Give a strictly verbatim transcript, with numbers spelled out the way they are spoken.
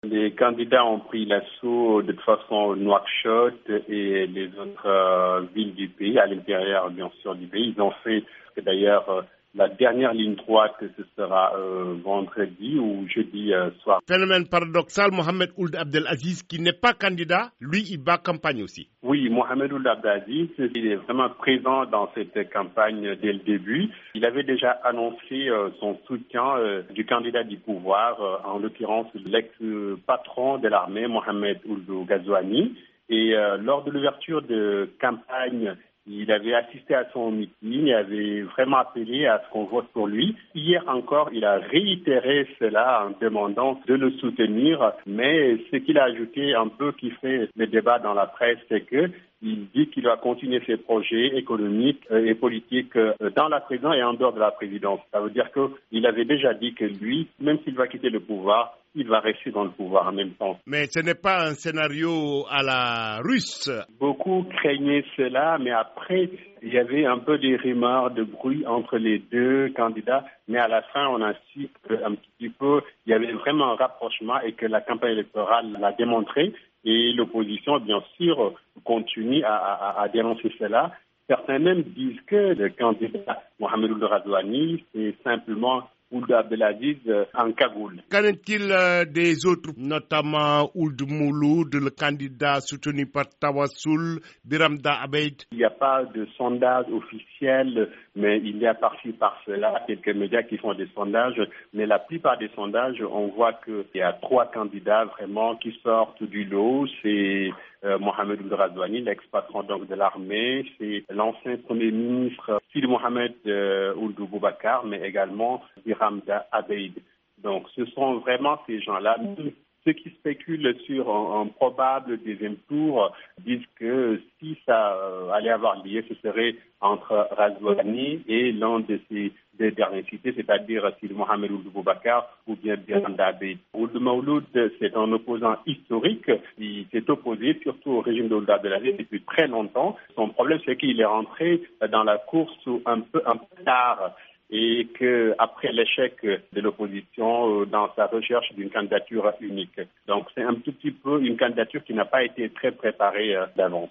Les candidats ont pris l'assaut de toute façon Nouakchott et les autres euh, villes du pays, à l'intérieur bien sûr du pays. Ils ont fait d'ailleurs euh, la dernière ligne droite, ce sera euh, vendredi ou jeudi euh, soir. Phénomène paradoxal, Mohamed Ould Abdelaziz, qui n'est pas candidat, lui, il bat campagne aussi. Oui, Mohamed Ould Abdelaziz, il est vraiment présent dans cette campagne dès le début. Il avait déjà annoncé euh, son soutien euh, du candidat du pouvoir, euh, en l'occurrence l'ex-patron de l'armée, Mohamed Ould Ghazouani. Et euh, lors de l'ouverture de campagne, il avait assisté à son meeting, il avait vraiment appelé à ce qu'on vote pour lui. Hier encore, il a réitéré cela en demandant de le soutenir, mais ce qu'il a ajouté un peu qui fait le débat dans la presse, c'est que il dit qu'il va continuer ses projets économiques et politiques dans la présidence et en dehors de la présidence. Ça veut dire qu'il avait déjà dit que lui, même s'il va quitter le pouvoir, il va rester dans le pouvoir en même temps. Mais ce n'est pas un scénario à la russe. Beaucoup craignaient cela, mais après, il y avait un peu des rumeurs de bruit entre les deux candidats, mais à la fin, on a su qu'un petit peu, il y avait vraiment un rapprochement et que la campagne électorale l'a démontré. Et l'opposition, bien sûr, continue à, à, à dénoncer cela. Certains même disent que le candidat Mohamed Ould Ghazouani, c'est simplement Ould Abdelaziz en cagoule. Qu'en est-il euh, des autres, notamment Ould Mouloud, le candidat soutenu par Tawassoul, Biramda Abeid? Il n'y a pas de sondage officiel, mais il y a par-ci par-cela quelques médias qui font des sondages. Mais la plupart des sondages, on voit qu'il y a trois candidats vraiment qui sortent du lot. C'est euh, Mohamed Ould Ghazouani, l'ex-patron donc de l'armée. C'est l'ancien premier ministre Sidi Mohamed euh, Ould Boubacar, mais également Biramda Abeid. Donc ce sont vraiment ces gens-là. Ceux qui spéculent sur un, un probable deuxième tour disent que si ça euh, allait avoir lieu, ce serait entre Ghazouani et l'un de ces deux derniers cités, c'est-à-dire Sidi Mohamed Ould Boubacar ou bien Biramda Abeid. Ould Mouloud, c'est un opposant historique. Il s'est opposé surtout au régime d'Ould Abdelaziz depuis très longtemps. Son problème, c'est qu'il est rentré dans la course un peu, un peu tard. Et qu'après l'échec de l'opposition dans sa recherche d'une candidature unique. Donc c'est un tout petit peu une candidature qui n'a pas été très préparée d'avance.